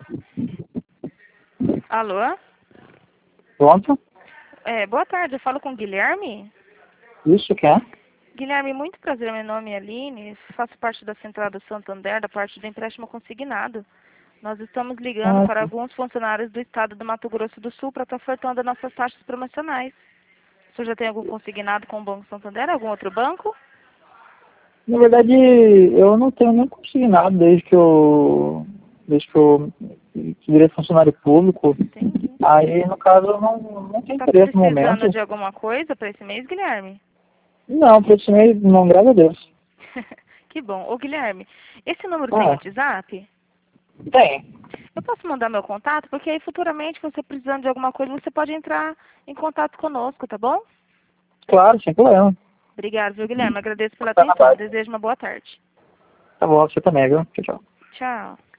Alô? Pronto? Boa tarde, eu falo com o Guilherme. Isso que é? Guilherme, muito prazer, meu nome é Aline, faço parte da Central do Santander, da parte do empréstimo consignado. Nós estamos ligando para Sim. alguns funcionários do estado do Mato Grosso do Sul para estar ofertando as nossas taxas promocionais. O senhor já tem algum consignado com o Banco Santander, algum outro banco? Na verdade, eu não tenho nem consignado desde que eu virei funcionário público. Entendi. Aí, no caso, eu não tenho Está interesse no precisando momento. de alguma coisa para esse mês, Guilherme? Não, para esse mês, não, graças a Deus. Que bom. Ô, Guilherme, esse número tem Ah, WhatsApp? tem. Eu posso mandar meu contato? Porque aí futuramente, você precisando de alguma coisa, você pode entrar em contato conosco, tá bom? Claro, sem problema. Obrigada, viu, Guilherme? Agradeço pela Tá na atenção. base. Desejo uma boa tarde. Tá bom, você também, viu? Tchau, tchau. Tchau.